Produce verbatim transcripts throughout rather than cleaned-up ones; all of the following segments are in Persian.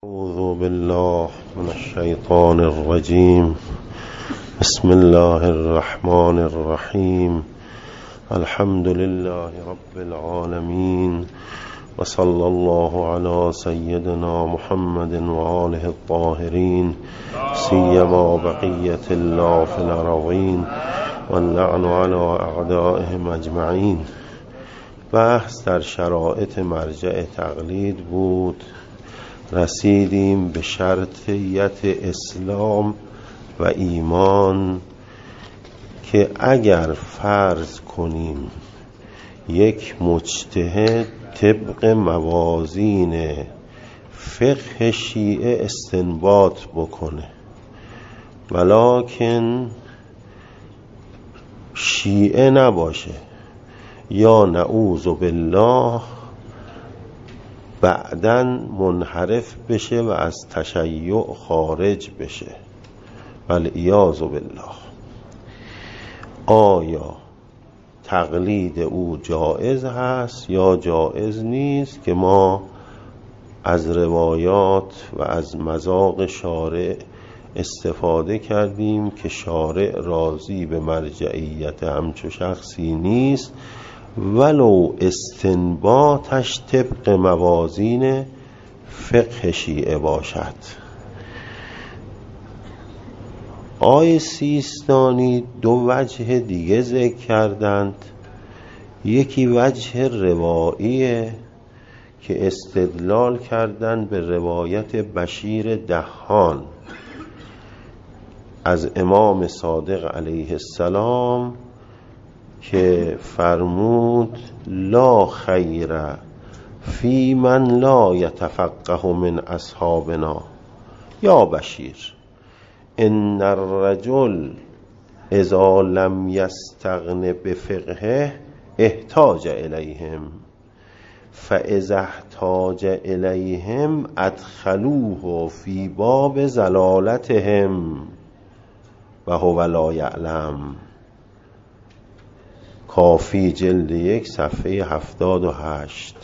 أعوذ بالله من الشيطان الرجيم. بسم الله الرحمن الرحيم. الحمد لله رب العالمين، وصلى الله على سيدنا محمد وآله الطاهرين، سيما بقية الله في الأرضين، واللعن على أعدائهم أجمعين. بحث در شرایط مرجع تقلید بود. رسیدیم به شرطیت اسلام و ایمان که اگر فرض کنیم یک مجتهد طبق موازین فقه شیعه استنباط بکنه، ولکن شیعه نباشه یا نعوذ بالله بعداً منحرف بشه و از تشیع خارج بشه، والعیاذ بالله، آیا تقلید او جائز هست یا جائز نیست؟ که ما از روایات و از مذاق شارع استفاده کردیم که شارع راضی به مرجعیت همچو شخصی نیست ولو استنباطش طبق موازین فقه شیعه باشد. آقای سیستانی دو وجه دیگه ذکر کردند. یکی وجه رواییه که استدلال کردند به روایت بشیر دهان از امام صادق علیه السلام که فرمود لا خیر فی من لا یتفقه من اصحابنا یا بشیر، ان الرجل اذا لم یستغن بفقهه احتاج الیهم فاذا احتاج الیهم ادخلوه فی باب ضلالتهم و هو لا یعلم. کافی جلد یک صفحه هفتاد و هشت.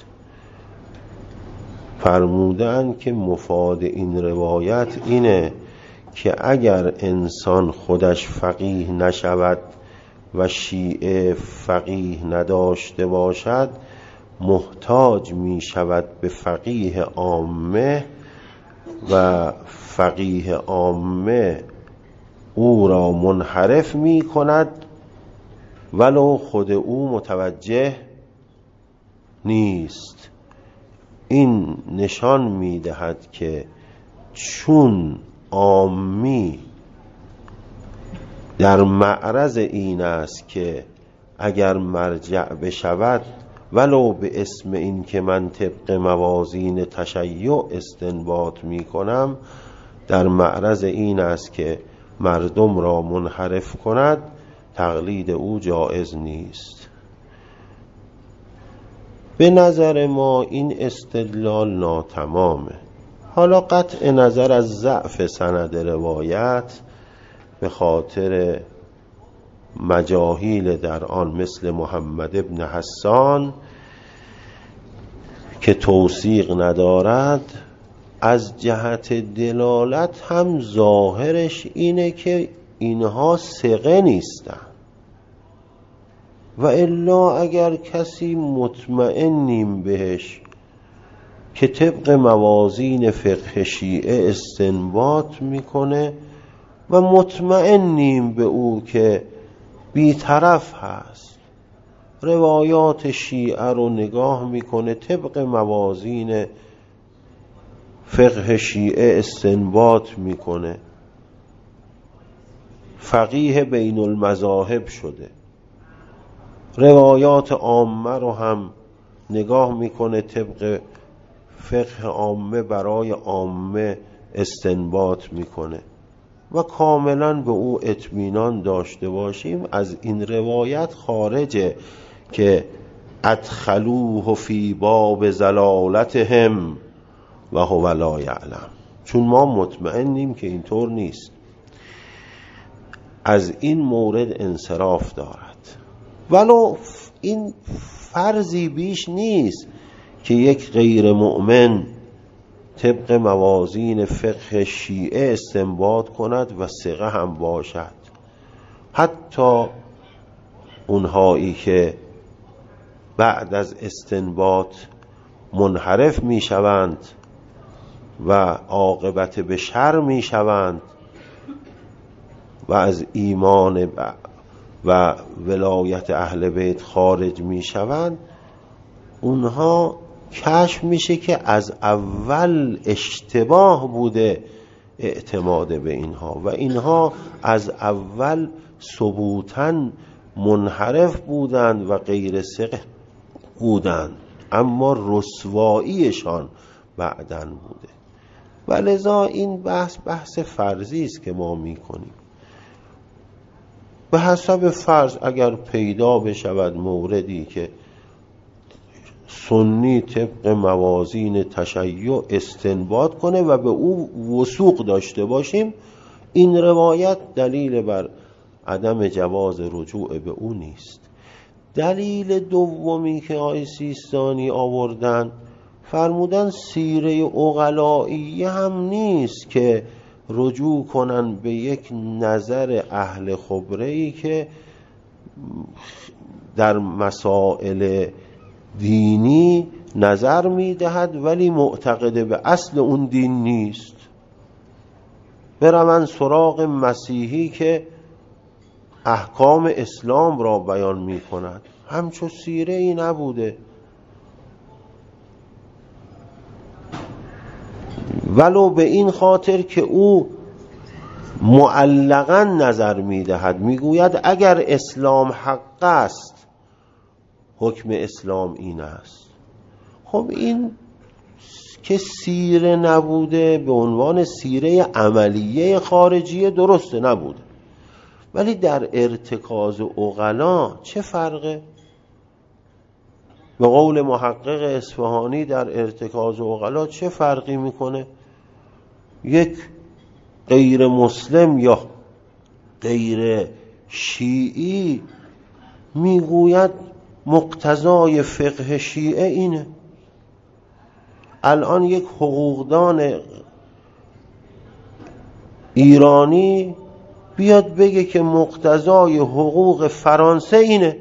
فرمودن که مفاد این روایت اینه که اگر انسان خودش فقیه نشود و شیعه فقیه نداشته باشد، محتاج می شود به فقیه عامه و فقیه عامه او را منحرف می کند ولو خود او متوجه نیست. این نشان می دهد که چون عامی در معرض این است که اگر مرجع بشود ولو به اسم این که من طبق موازین تشیع استنباط می کنم، در معرض این است که مردم را منحرف کند، تقلید او جایز نیست. به نظر ما این استدلال ناتمامه. حالا قطع نظر از ضعف سند روایت به خاطر مجاهیل در آن مثل محمد ابن حسان که توثیق ندارد، از جهت دلالت هم ظاهرش اینه که اینها ثقه نیستن، و الا اگر کسی مطمئنیم بهش که طبق موازین فقه شیعه استنباط میکنه و مطمئنیم به او که بیطرف هست، روایات شیعه رو نگاه میکنه، طبق موازین فقه شیعه استنباط میکنه، فقیه بین المذاهب شده، روایات عامه رو هم نگاه میکنه، طبق فقه عامه برای عامه استنباط میکنه و کاملا به او اطمینان داشته باشیم از این روایت خارجه که ادخلوه فی باب ضلالتهم و هو لا یعلم، چون ما مطمئنیم که اینطور نیست. از این مورد انصراف دارد، ولو این فرضی بیش نیست که یک غیر مؤمن طبق موازین فقه شیعه استنباط کند و ثقه هم باشد. حتی اونهایی که بعد از استنباط منحرف می شوند و عاقبت به شر می شوند و از ایمان و ولایت اهل بیت خارج می شوند، اونها کشف میشه که از اول اشتباه بوده اعتماد به اینها و اینها از اول ثبوتاً منحرف بودند و غیر ثقه بودند، اما رسواییشان بعداً بوده. و لذا این بحث بحث فرضی است که ما میکنیم. به حسب فرض اگر پیدا بشود موردی که سنی طبق موازین تشیع استنباط کنه و به او وثوق داشته باشیم، این روایت دلیل بر عدم جواز رجوع به او نیست. دلیل دومی که آقای سیستانی آوردن، فرمودن سیره عقلایی هم نیست که رجوع کنن به یک نظر اهل خبره‌ای که در مسائل دینی نظر میدهد ولی معتقد به اصل اون دین نیست. برون سراغ مسیحی که احکام اسلام را بیان می کند، همچو سیره ای نبوده. ولو به این خاطر که او معلقاً نظر می دهد، می گوید اگر اسلام حق است حکم اسلام این است. خب این که سیره نبوده به عنوان سیره عملیه خارجیه درسته نبوده، ولی در ارتکاز عقلا چه فرقه؟ به قول محقق اصفهانی در ارتکاز عقلا چه فرقی میکنه؟ یک غیر مسلم یا غیر شیعی میگوید مقتضای فقه شیعه اینه. الان یک حقوقدان ایرانی بیاد بگه که مقتضای حقوق فرانسه اینه.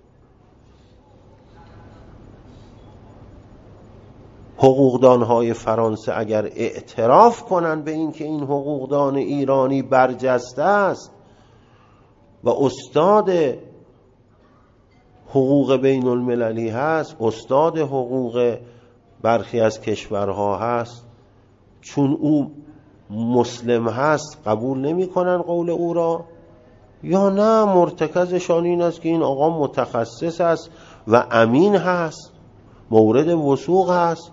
حقوقدانهای فرانسه اگر اعتراف کنن به این که این حقوقدان ایرانی برجسته است و استاد حقوق بین المللی هست، استاد حقوق برخی از کشورها هست، چون او مسلم هست قبول نمی کنن قول او را، یا نه مرتکزشان این است که این آقا متخصص است و امین هست، مورد وثوق هست،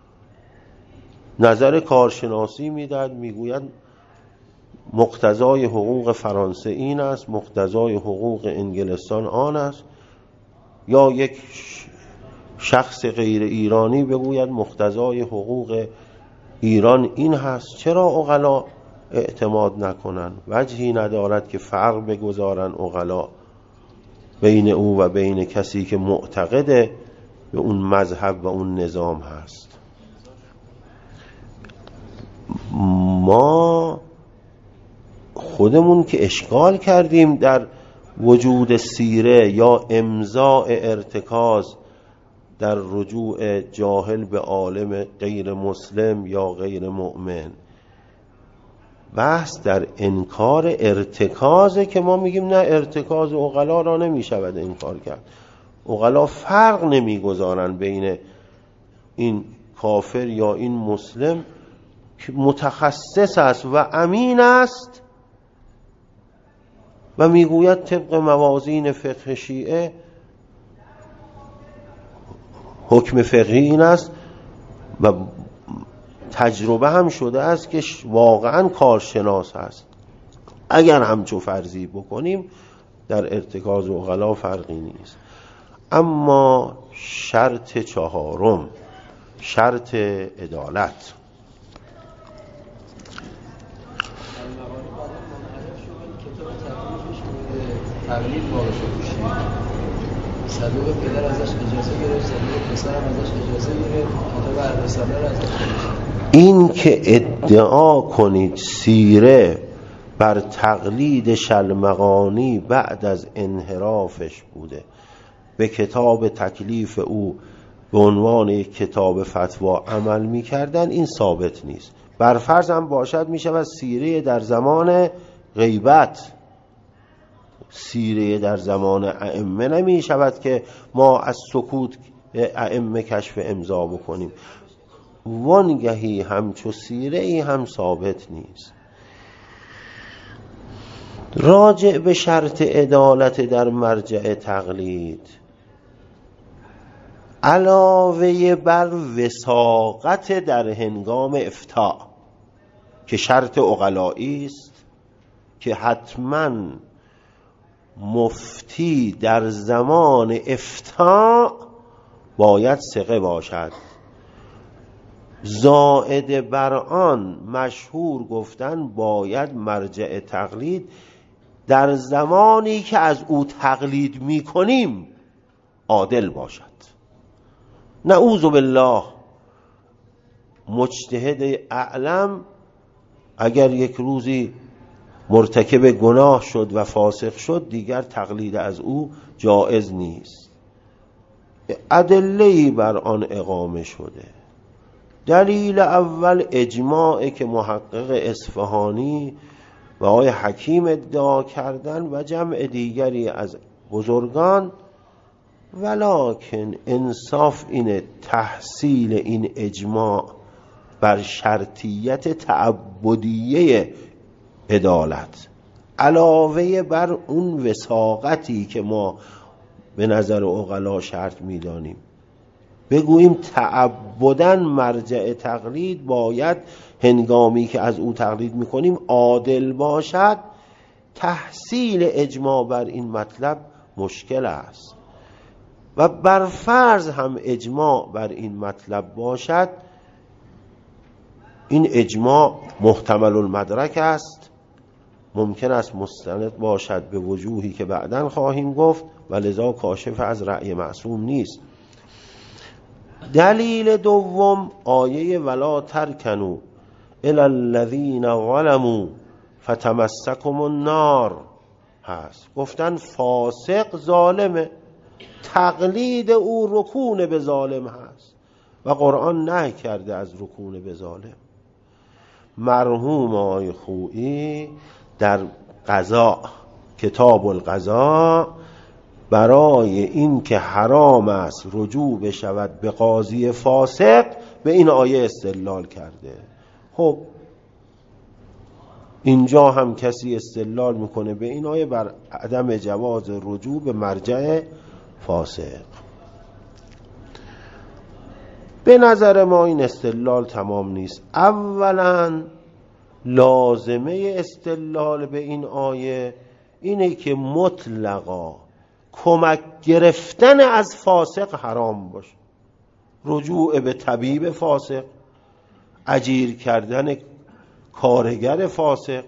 نظر کارشناسی میدهد، میگوید مقتضای حقوق فرانسه این است، مقتضای حقوق انگلستان آن است. یا یک شخص غیر ایرانی بگوید مقتضای حقوق ایران این هست. چرا عقلا اعتماد نکنن؟ وجهی ندارد که فرق بگذارن عقلا بین او و بین کسی که معتقد به اون مذهب و اون نظام هست. ما خودمون که اشکال کردیم در وجود سیره یا امضاء ارتکاز در رجوع جاهل به عالم غیر مسلم یا غیر مؤمن. بحث در انکار ارتکازه که ما میگیم نه، ارتکاز عقلا را نمیشود انکار کرد. عقلا فرق نمیگذارن بین این کافر یا این مسلم که متخصص است و امین است و میگوید طبق موازین فقه شیعه حکم فقهی این است و تجربه هم شده است که واقعا کارشناس است. اگر همچو فرضی بکنیم در ارتکاز عقلا فرقی نیست. اما شرط چهارم، شرط عدالت. تقلید باقی شد. صدوق پدر ازش اجازه گرفت، صدوق پسر هم ازش اجازه گرفت، کتاب هر رساله را ازش گرفت. این که ادعا کنید سیره بر تقلید شلمغانی بعد از انحرافش بوده، به کتاب تکلیف او به عنوان یک کتاب فتوا عمل می کردن، این ثابت نیست. برفرض هم باشد می شود سیره در زمان غیبت، سیره در زمان ائمه نمی شود که ما از سکوت ائمه کشف امضا بکنیم. وانگهی همچو سیره ای هم ثابت نیست. راجع به شرط عدالت در مرجع تقلید، علاوه بر وثاقت در هنگام افتاء که شرط عقلایی است که حتما مفتی در زمان افتاء باید ثقه باشد، زائد بر آن مشهور گفتن باید مرجع تقلید در زمانی که از او تقلید می کنیم عادل باشد. نعوذ بالله مجتهد اعلم اگر یک روزی مرتکب گناه شد و فاسق شد دیگر تقلید از او جایز نیست. ادله‌ای بر آن اقامه شده. دلیل اول اجماع که محقق اصفهانی و آقای حکیم ادعا کردن و جمع دیگری از بزرگان، ولکن انصاف اینه تحصیل این اجماع بر شرطیت تعبدیه عدالت علاوه بر اون وثاقتی که ما به نظر عقلا شرط میدانیم، بگوییم تعبداً مرجع تقلید باید هنگامی که از او تقلید میکنیم عادل باشد، تحصیل اجماع بر این مطلب مشکل است. و بر فرض هم اجماع بر این مطلب باشد، این اجماع محتمل المدرک است، ممکن است مستند باشد به وجوهی که بعداً خواهیم گفت و لذا کاشف از رأی معصوم نیست. دلیل دوم آیه ولا ترکنوا الی الذین ظلموا فتمسکم النار هست. گفتن فاسق ظالمه، تقلید او رکون به ظالم هست و قرآن نهی کرده از رکون به ظالم. مرحوم آقای خویی در قضا، کتاب القضا، برای این که حرام است رجوع بشود به قاضی فاسق به این آیه استدلال کرده. خب اینجا هم کسی استدلال میکنه به این آیه بر عدم جواز رجوع به مرجع فاسق. به نظر ما این استدلال تمام نیست. اولا لازمه استدلال به این آیه اینه که مطلقا کمک گرفتن از فاسق حرام باشه، رجوع به طبیب فاسق، اجیر کردن کارگر فاسق،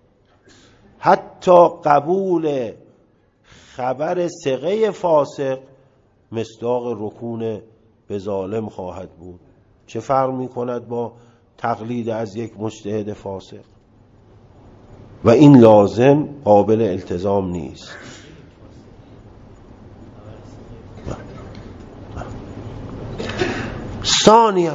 حتی قبول خبر ثقه فاسق مصداق رکون به ظالم خواهد بود. چه فرق می کند با تقلید از یک مجتهد فاسق؟ و این لازم قابل التزام نیست. ثانیاً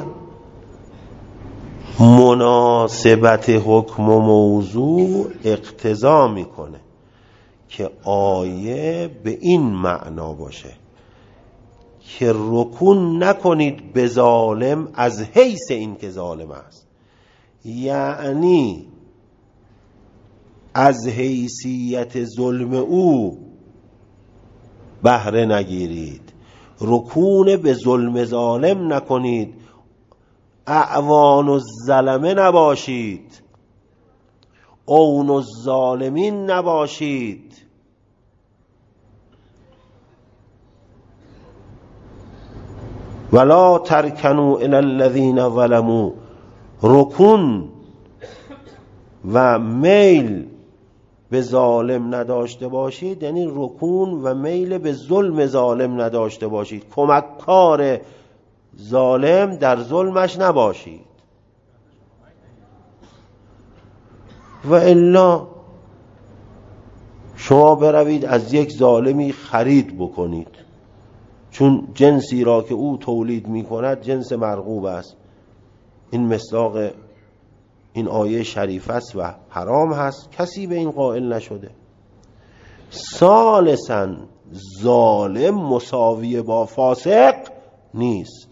مناسبت حکم و موضوع اقتضا میکنه که آیه به این معنا باشه که رکون نکنید به ظالم از حیث این که ظالم است، یعنی از حیثیت ظلم او بهره نگیرید، رکون به ظلم ظالم نکنید، اعوان الظلمه نباشید، اون الظالمین نباشید. ولا ترکنوا الی الذین ظلموا، رکون و میل به ظالم نداشته باشید، یعنی رکون و میل به ظلم ظالم نداشته باشید، کمککار ظالم در ظلمش نباشید. و الا شما بروید از یک ظالمی خرید بکنید، چون جنسی را که او تولید می کند جنس مرغوب است. این مصداق این آیه شریف است و حرام هست، کسی به این قائل نشده. ثالثاً ظالم مساوی با فاسق نیست.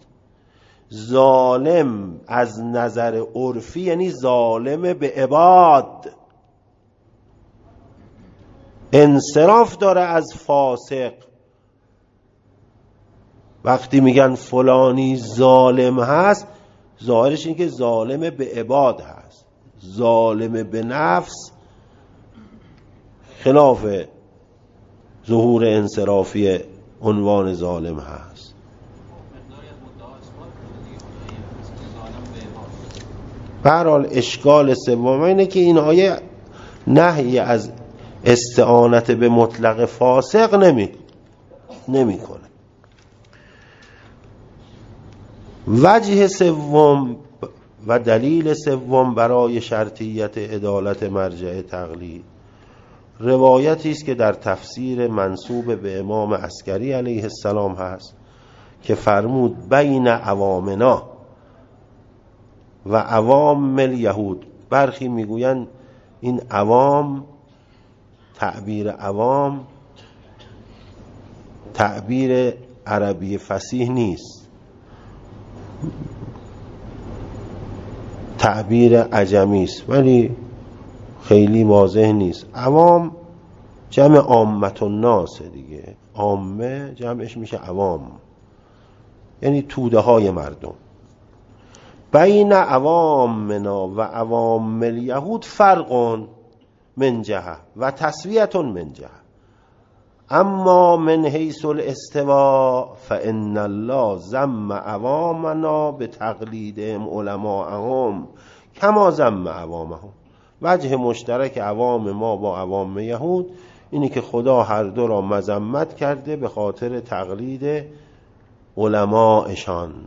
ظالم از نظر عرفی یعنی ظالم به عباد، انصراف داره از فاسق. وقتی میگن فلانی ظالم هست، ظاهرش این که ظالم به عباد هست. ظالم به نفس خلاف ظهور انصرافی عنوان ظالم هست. به هر حال اشکال سوم اینه که این آیه نهی از استعانت به مطلق فاسق نمی نمی کنه. وجه سوم و دلیل سوم برای شرطیت عدالت مرجع تقلید روایتی است که در تفسیر منسوب به امام عسکری علیه السلام هست که فرمود بین عوامنا و عوام الیهود. برخی میگویند این عوام، تعبیر عوام تعبیر عربی فصیح نیست، تعبیر عجمی است، ولی خیلی واضح نیست. عوام جمع عامت الناس دیگه، عامه جمعش میشه عوام، یعنی توده های مردم. بین عوامنا و عوام الیهود فرق من جهه و تسویه من جهه، اما من حیث الاستواء فان الله ذم عوامنا بتقلیدهم علماءهم کما ذم عوامهم. وجه مشترک عوام ما با عوام یهود اینی که خدا هر دو را مذمت کرده به خاطر تقلید علماءشان.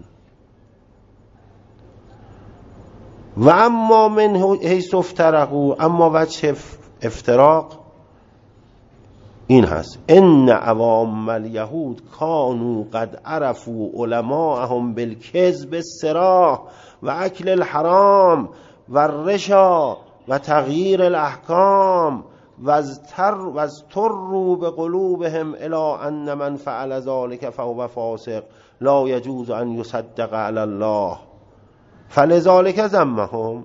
و اما من حیث افترقوا، اما وجه افتراق این هست ان عوام الیهود کانوا قد عرفوا علماءهم بالکذب الصراح و اکل الحرام و الرشا و تغییر الاحکام و اضطروا بقلوبهم الى ان من فعل ذلك فهو فاسق لا يجوز ان يصدق على الله فلذلك ذمهم.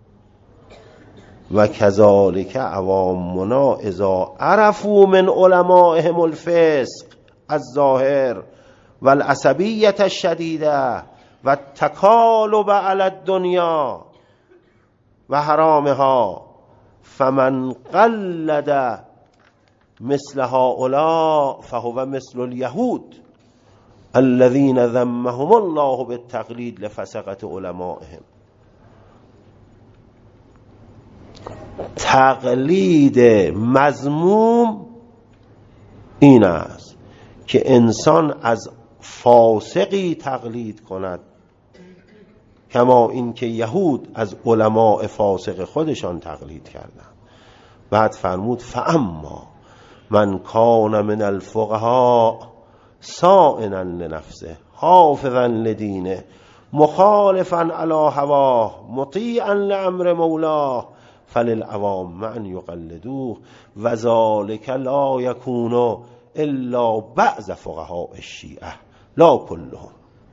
و کذالک عوامنا اذا عرفوا من علمائهم الفسق الظاهر و العصبیت الشدیده و التکالب علی الدنیا و حرامها فمن قلد مثل هؤلاء فهو مثل اليهود الذين ذمهم الله بالتقلید لفسقة علمائهم. تقلید مذموم این است که انسان از فاسقی تقلید کند، کما این که یهود از علماء فاسق خودشان تقلید کردند. بعد فرمود فاما من کان من الفقهاء صائنا لنفسه حافظا لدینه مخالفا علی هواه مطیعا لامر مولاه فللعوام ان یقلدوه و ذلك لا یکون الا بعض فقهاء الشیعه لا كلهم.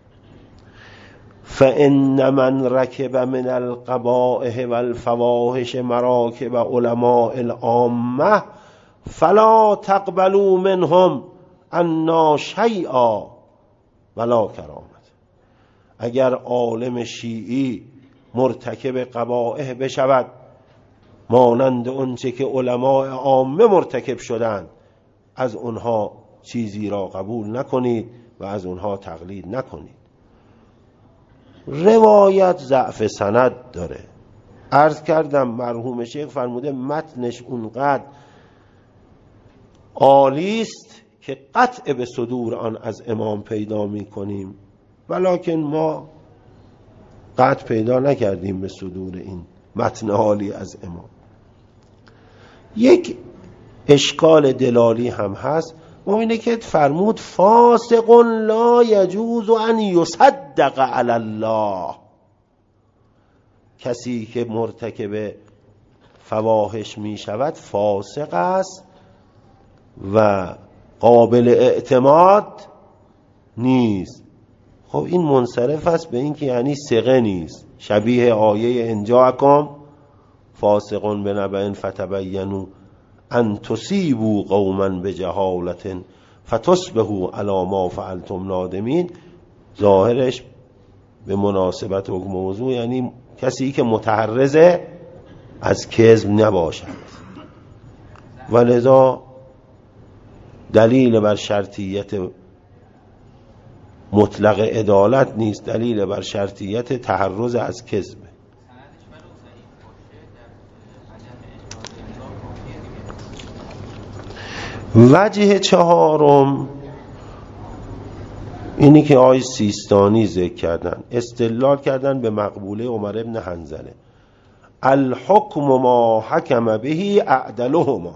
فإن من ركب من القبائح والفواحش مراكب علماء العامة فلا تقبلوا منهم انا شیئا ولا کرامت. اگر عالم شیعی مرتکب قبائح بشود مانند اونچه که علماء عامه مرتکب شدند، از اونها چیزی را قبول نکنید و از اونها تقلید نکنید. روایت ضعف سند داره. عرض کردم مرحوم شیخ فرموده متنش اونقدر عالی است که قطع به صدور آن از امام پیدا می کنیم، ولکن ما قطع پیدا نکردیم به صدور این متن عالی از امام. یک اشکال دلالی هم هست، ما اینه که فرمود فاسق لا یجوز ان یصدق علی الله، کسی که مرتکب فواحش می شود فاسق است و قابل اعتماد نیست. خب این منصرف است به این که یعنی ثقه نیست، شبیه آیه ان جاءکم فاسق بنبأ فتبینوا ان تصیبوا قوما بجهالة فتصبحوا علی ما فعلتم نادمین. ظاهرش به مناسبت حکم موضوع یعنی کسی که متحرز از کذب نباشد، و لذا دلیل بر شرطیت مطلق عدالت نیست، دلیل بر شرطیت تحرز از کذب. وجه چهارم اینی که آقای سیستانی ذکر کردن، استدلال کردن به مقبوله عمر ابن حنظله، الحکم ما حکم بهی اعدلهما.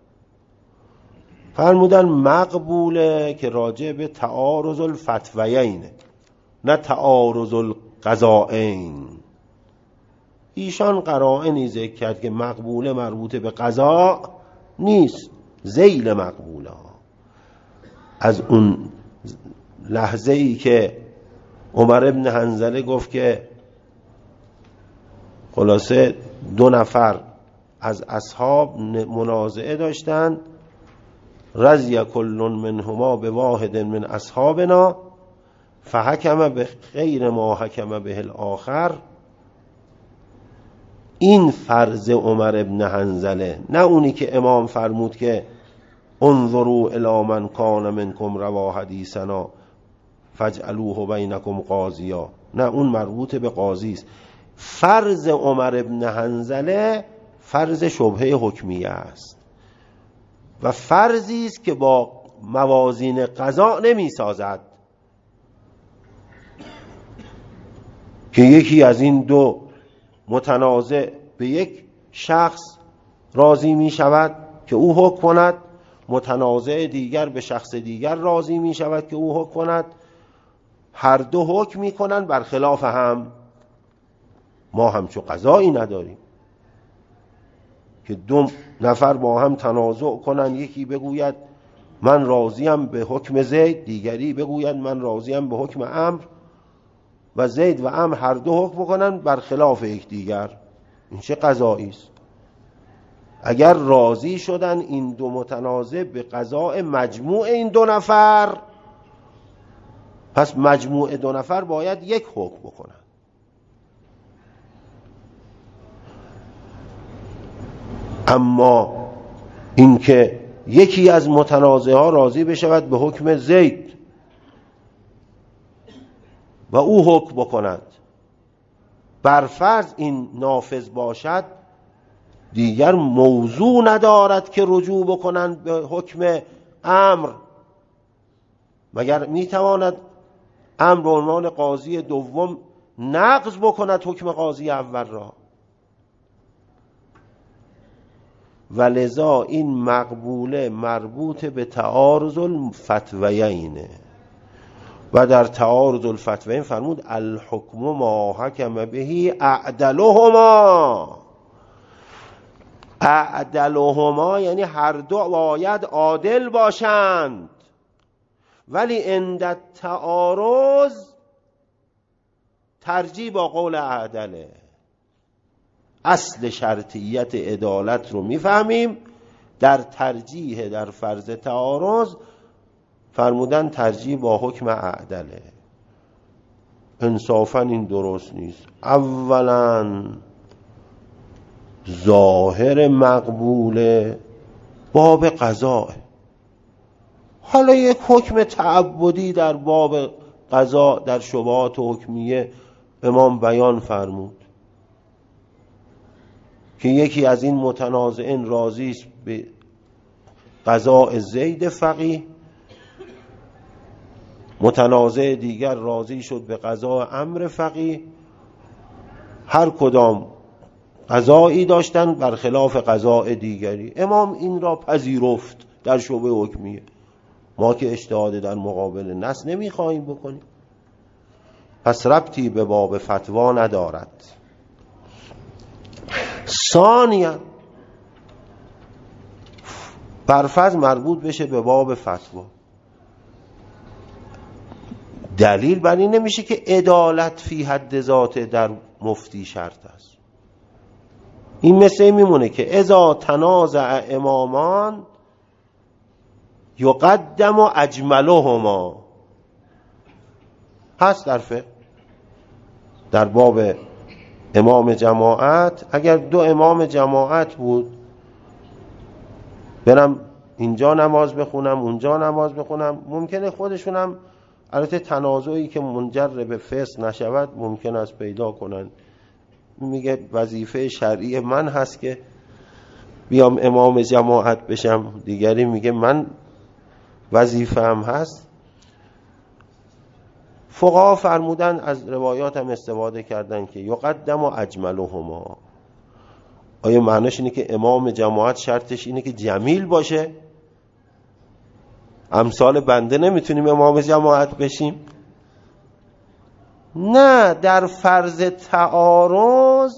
فرمودن مقبوله که راجع به تعارض الفتویین نه تعارض القضائین. ایشان قرائنی ذکر کرد که مقبوله مربوط به قضا نیست، ذیل مقبوله. از اون لحظه ای که عمر ابن حنظله گفت که خلاصه دو نفر از اصحاب منازعه داشتند، رضی کل منهما به واحد من اصحابنا فحکم به غیر ما حکم به الاخر، این فرض عمر ابن حنظله، نه اونی که امام فرمود که انظروا الی من کان منکم روا حدیثنا فاجعلوه بینکم قاضیا، نه اون مربوط به قاضی است. فرض عمر ابن حنظله فرض شبهه حکمیه است و فرضی است که با موازین قضا نمی سازد، که یکی از این دو متنازع به یک شخص راضی می شود که او حکم کند، متنازع دیگر به شخص دیگر راضی می شود که او حکم کند، هر دو حکم می کنند بر خلاف هم. ما همچو قضایی نداریم که دو نفر با هم تنازع کنند، یکی بگوید من راضیم به حکم زید، دیگری بگوید من راضیم به حکم عمرو، و زید و عمرو هر دو حکم کنند بر خلاف یکدیگر. این چه قضایی است؟ اگر راضی شدن این دو متنازع به قضاء مجموع این دو نفر، پس مجموع دو نفر باید یک حکم بکنن. اما اینکه یکی از متنازع ها راضی بشود به حکم زید و او حکم بکند، برفرض این نافذ باشد، دیگر موضوع ندارد که رجوع بکنند به حکم امر. مگر میتواند امر به عنوان قاضی دوم نقض بکند حکم قاضی اول را؟ ولذا این مقبوله مربوط به تعارض الفتویین، و در تعارض الفتویین فرمود الحکم ما حکم بهی اعدلهما. اعدلهما یعنی هر دو باید عادل باشند، ولی عند تعارض ترجیح با قول اعدله. اصل شرطیت عدالت رو میفهمیم در ترجیح در فرض تعارض، فرمودن ترجیح با حکم اعدله. انصافا این درست نیست. اولا ظاهر مقبوله باب قضاء، حالا یک حکم تعبدی در باب قضا در شبهات حکمیه امام بیان فرمود که یکی از این متنازعین راضی است به قضاء زید فقیه، متنازع دیگر راضی شد به قضاء عمرو فقیه، هر کدام قضایی داشتن برخلاف قضاء دیگری. امام این را پذیرفت در شعبه حکمیه. ما که اجتهاد در مقابل نص نمیخواهیم بکنیم، پس ربطی به باب فتوا ندارد. ثانیاً برفرض مربوط بشه به باب فتوا، دلیل بر این نمیشه که عدالت فی حد ذات در مفتی شرط است. این مثل میمونه که اذا تنازع امامان یقدم اجملهما. هست در فقه در باب امام جماعت، اگر دو امام جماعت بود، برم اینجا نماز بخونم اونجا نماز بخونم، ممکنه خودشونم البته تنازعی که منجر به فسق نشود ممکن است پیدا کنن. میگه وظیفه شرعی من هست که بیام امام جماعت بشم، دیگری میگه من وظیفه هم هست. فقها فرمودن، از روایات هم استفاده کردن که یقدم و اجملهما. آیا معنیش اینه که امام جماعت شرطش اینه که جمیل باشه؟ امثال بنده نمیتونیم امام جماعت بشیم؟ نه، در فرض تعارض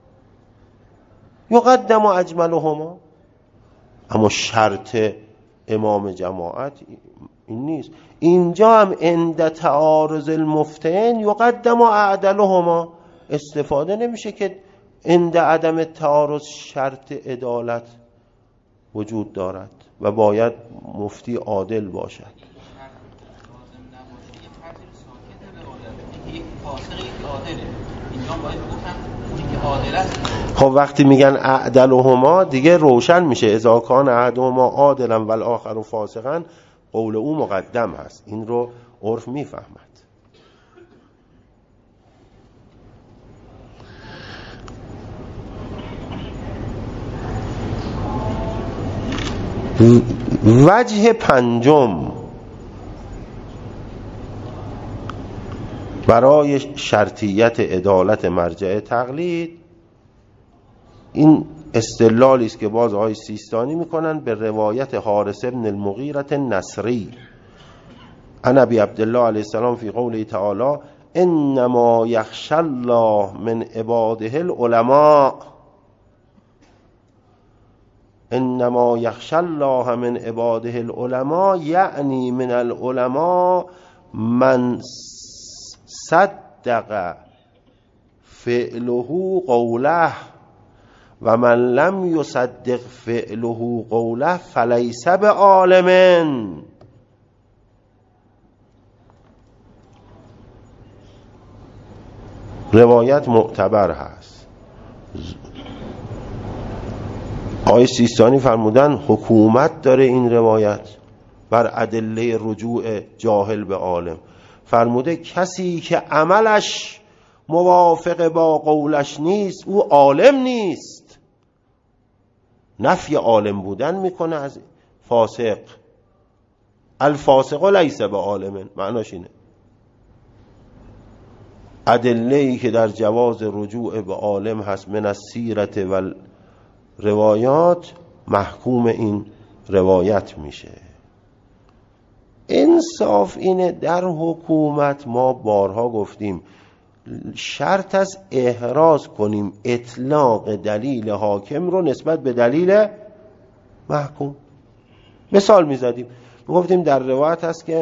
یقدم و اجملهما، اما شرط امام جماعت این نیست. اینجا هم عند تعارض المفتین یقدم و اعدلهما استفاده نمیشه که عند عدم تعارض شرط عدالت وجود دارد و باید مفتی عادل باشد. خب وقتی میگن اعدلهما دیگه روشن میشه، اذا کان احدهما عادلا و الاخر فاسقا، قول او مقدم هست. این رو عرف میفهمد. وجه پنجم برای شرطیت عدالت مرجع تقلید، این استدلالی است که باز آقای سیستانی میکنن به روایت حارث بن المغیرة النصری عن ابی عبدالله علیه السلام فی قوله تعالی انما یخشی الله من عباده العلماء. انما یخشی الله من عباده العلماء یعنی من العلماء من صدق فعله قوله و من لم یصدق فعله قوله فلیس بعالم. روایت معتبر هست. آقای سیستانی فرمودن حکومت داره این روایت بر ادله رجوع جاهل به عالم. فرموده کسی که عملش موافق با قولش نیست او عالم نیست. نفی عالم بودن میکنه از فاسق. الفاسق لیس بعالم، معناش اینه. ادله‌ای که در جواز رجوع به عالم هست من السیرت و روایات محکوم این روایت میشه. انصاف اینه در حکومت ما بارها گفتیم شرط از احراز کنیم اطلاق دلیل حاکم رو نسبت به دلیل محکوم. مثال میزدیم، میگفتیم در روایت هست که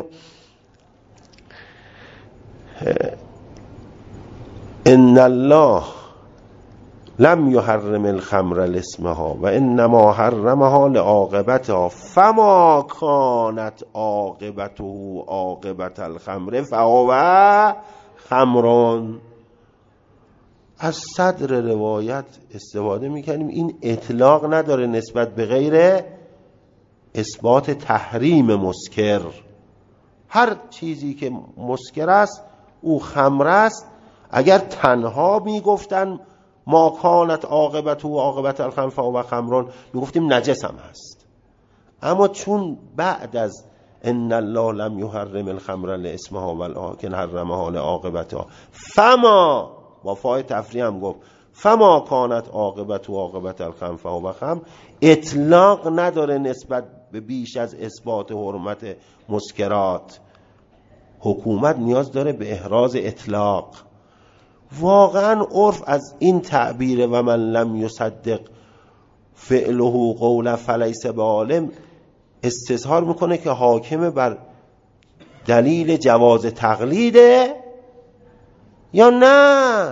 ان الله لم يحرم الخمر لاسمها و انما حرمها لعاقبتها فما كانت عاقبته عاقبت الخمر فهو خمر. از صدر روایت استفاده میکنیم. این اطلاق نداره نسبت به غیر اثبات تحریم مسکر. هر چیزی که مسکر است او خمر است. اگر تنها میگفتن ما کانت عاقبت و عاقبت الخمر فهو خمر، میگفتیم نجس هم هست. اما چون بعد از ان الله لم يحرم الخمر لاسمها ولكن حرمها لعاقبتها فما با فای تفریح هم گفت فما کانت عاقبت و عاقبت الخنفه و خم، اطلاق نداره نسبت به بیش از اثبات حرمت مسکرات. حکومت نیاز داره به احراز اطلاق. واقعا عرف از این تعبیر و من لم یصدق فعله قوله فلیس بعالم استظهار میکنه که حاکم بر دلیل جواز تقلیده یا نه.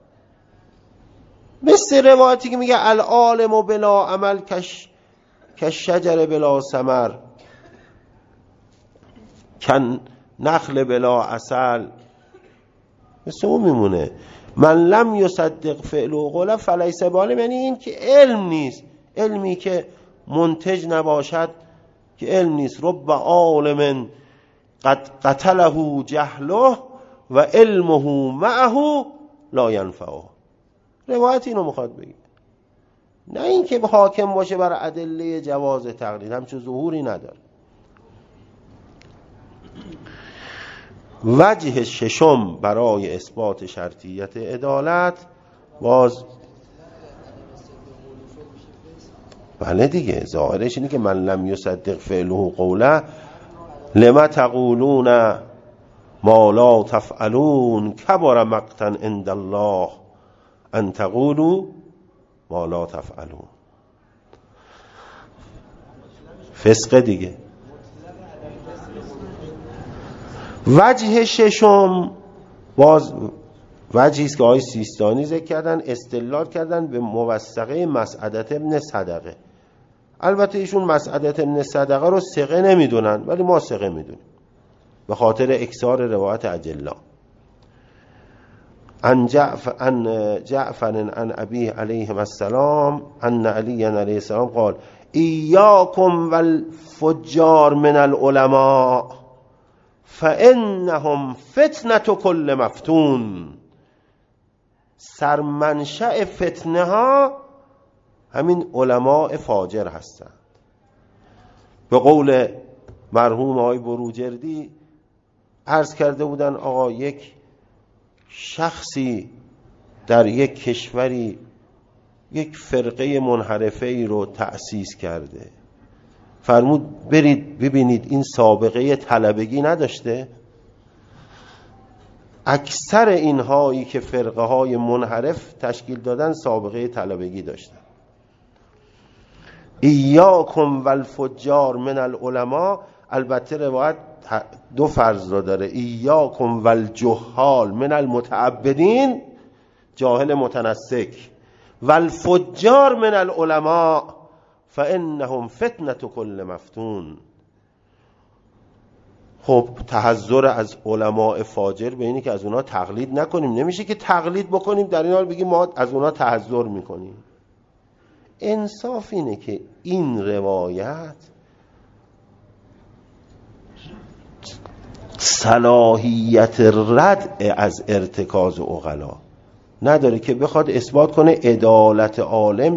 مثل روایتی که میگه العالم بلا عمل کش کش شجر بلا ثمر کن نخل بلا عسل، مثل اون میمونه. من لم یصدق فعل و قوله فلیس بعالم، یعنی این که علم نیست، علمی که منتج نباشد که علم نیست. رب عالم قد قتله جهله و علمه معه لا ینفعه. روایت اینو میخواد بگه، نه این که حاکم باشه بر ادله جواز تقلید، همچون ظهوری نداره. وجه ششم برای اثبات شرطیت عدالت باز بله دیگه، ظاهرش اینه که من لم یصدق فعله قوله لما تقولون ما لا تفعلون کبر مقتا عند الله ان تقولوا ما لا تفعلون. فسقه دیگه. وجه ششم باز وجهی است که آقای سیستانی ذکر کردن، استدلال کردن به موثقه مسعدة ابن صدقه. البته ایشون مسعدة ابن صدقه رو ثقه نمیدونن، ولی ما ثقه میدونیم به خاطر اکثار روایت اجلا. ان جعفر ان جعفر ان ابيه علیه السلام ان علی علیه السلام قال ایاکم والفجار من العلماء فانهم فتنه کل مفتون. سرمنشأ فتنه ها همین علماء فاجر هستند. به قول مرحوم آقای بروجردی عرض کرده بودن آقا یک شخصی در یک کشوری یک فرقه منحرفه ای رو تأسیس کرده، فرمود برید ببینید این سابقه طلبگی نداشته؟ اکثر اینهایی که فرقه های منحرف تشکیل دادن سابقه طلبگی داشتن. ایاکم والفجار من العلماء، البته روایت دو فرض رو داره، ایاکم والجهال من المتعبدین، جاهل متنسک، والفجار من العلماء فانهم فتنه کل مفتون. خب تحذر از علماء فاجر به اینی که از اونا تقلید نکنیم. نمیشه که تقلید بکنیم در این حال بگیم ما از اونا تحذر میکنیم. انصاف اینه که این روایت صلاحیت ردع از ارتکاز عقلا نداره که بخواد اثبات کنه عدالت عالم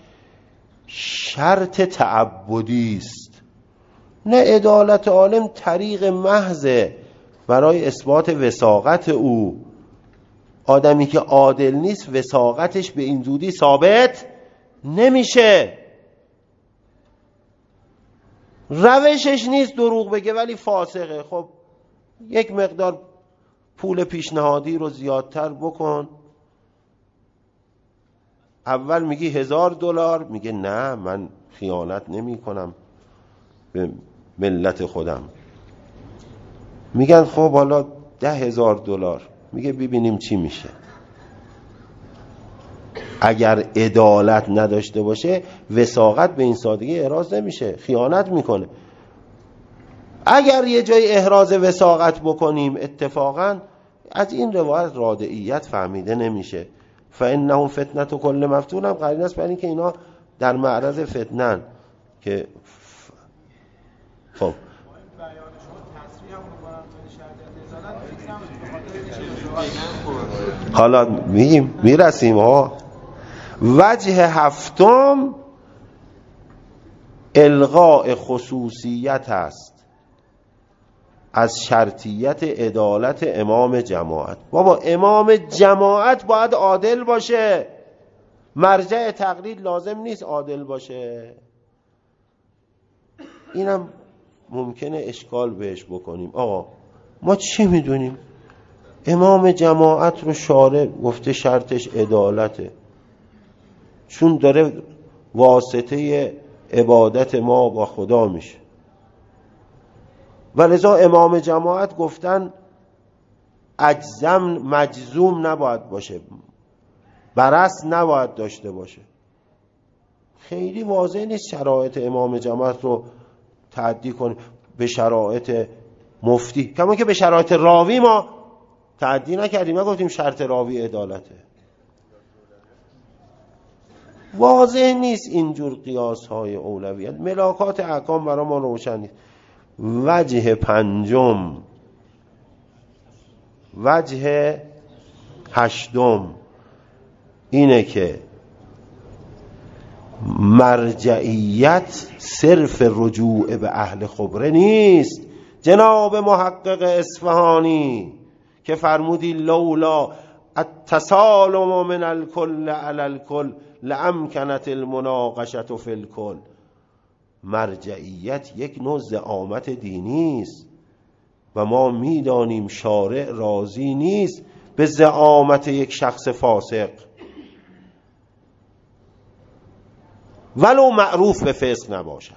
شرط تعبدی است. نه، عدالت عالم طریق محض برای اثبات وثاقت او. آدمی که عادل نیست وثاقتش به این زودی ثابت نمیشه. روشش نیست دروغ بگه ولی فاسقه. خب یک مقدار پول پیشنهادی رو زیادتر بکن. اول میگی هزار دلار، میگه نه من خیانت نمی کنم به ملت خودم. میگن خب حالا ده هزار دلار، میگه ببینیم چی میشه. اگر عدالت نداشته باشه وثاقت به این سادگی احراز نمیشه، خیانت میکنه. اگر یه جای احراز وثاقت بکنیم اتفاقا از این روایت رادعیت فهمیده نمیشه. فانهم فتنه کل مفتون هم قرینه است برای اینکه اینا در معرض فتنن که خب حالا میگیم میرسیم ها. وجه هفتم الغاء خصوصیت است از شرطیت عدالت امام جماعت. بابا امام جماعت باید عادل باشه. مرجع تقلید لازم نیست عادل باشه. اینم ممکنه اشکال بهش بکنیم. آقا ما چی میدونیم؟ امام جماعت رو شارع گفته شرطش عدالته، چون داره واسطه عبادت ما با خدا میشه، و لذا امام جماعت گفتن اجزم مجزوم نباید باشه، برص نباید داشته باشه. خیلی واضح نیست شرایط امام جماعت رو تعدی کنیم به شرایط مفتی، کما که به شرایط راوی ما تعدی نکردیم، ما گفتیم شرط راوی عدالته. واضح نیست اینجور قیاس های اولویت. ملاکات احکام برای ما روشن نیست. وجه پنجم، وجه هشتم اینه که مرجعیت صرف رجوع به اهل خبره نیست. جناب محقق اصفهانی که فرمودی لولا التسالم من الکل علی الکل لامکنت المناقشه فی الکل. مرجعیت یک نوع زعامت دینی است و ما میدانیم شارع راضی نیست به زعامت یک شخص فاسق ولو معروف به فسق نباشد.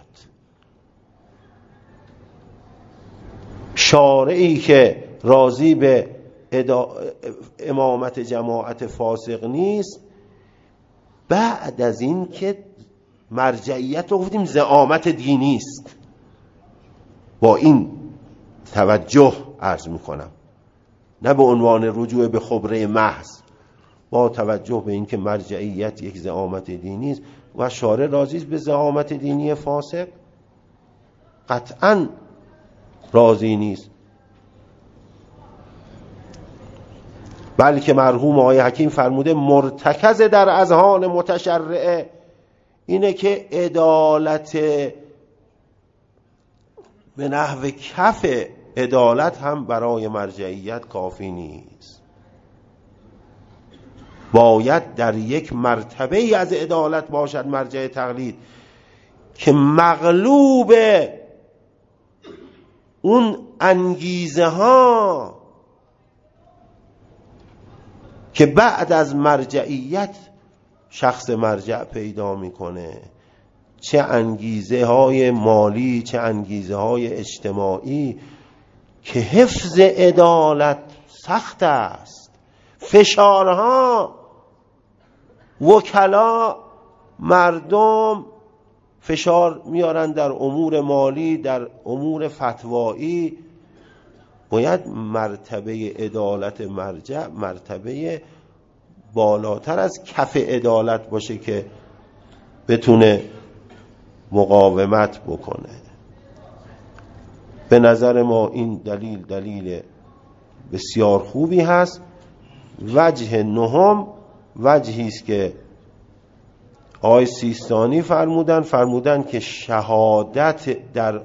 شارعی که راضی به امامت جماعت فاسق نیست، بعد از این که مرجعیت رو گفتیم زعامت دینی است، با این توجه عرض میکنم، نه به عنوان رجوع به خبره محض، با توجه به این که مرجعیت یک زعامت دینی است و شارع راضی است به زعامت دینی فاسق، قطعاً راضی نیست. بلکه مرحوم آقای حکیم فرموده مرتکز در اذهان متشرعه اینه که عدالت به نحو کف عدالت هم برای مرجعیت کافی نیست. باید در یک مرتبه ای از عدالت باشد مرجع تقلید که مغلوب اون انگیزه ها که بعد از مرجعیت شخص مرجع پیدا میکنه، چه انگیزه های مالی چه انگیزه های اجتماعی، که حفظ عدالت سخت است. فشارها، وکلا، مردم فشار میارن در امور مالی، در امور فتوایی. باید مرتبه عدالت مرجع مرتبه بالاتر از کف عدالت باشه که بتونه مقاومت بکنه. به نظر ما این دلیل دلیل بسیار خوبی هست. وجه نهم وجهی است که آقای سیستانی فرمودن فرمودن که شهادت در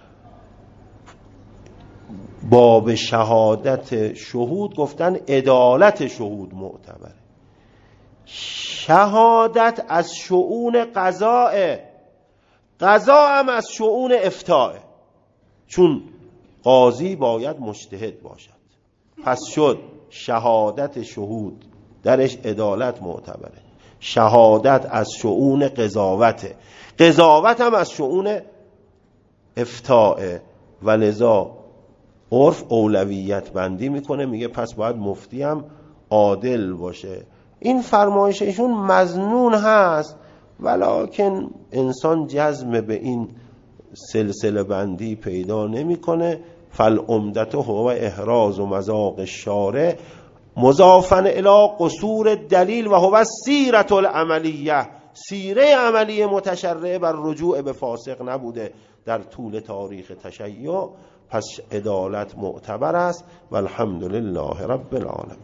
باب شهادت شهود گفتن عدالت شهود معتبره. شهادت از شؤون قضاء، قضا هم از شؤون افتاء، چون قاضی باید مجتهد باشد. پس شد شهادت شهود درش عدالت معتبره، شهادت از شؤون قضاوته، قضاوت هم از شؤون افتاء، و لذا عرف اولویت بندی میکنه، میگه پس باید مفتی هم عادل باشه. این فرمایش ایشون مظنون هست، ولکن انسان جزم به این سلسله بندی پیدا نمیکنه. فالعمدته هو احراز و مذاق الشارع مضافا الی قصور دلیل و هو سیرت العملیه. سیره عملی متشرع بر رجوع به فاسق نبوده در طول تاریخ تشیع. پس عدالت معتبر است و الحمدلله رب العالمین.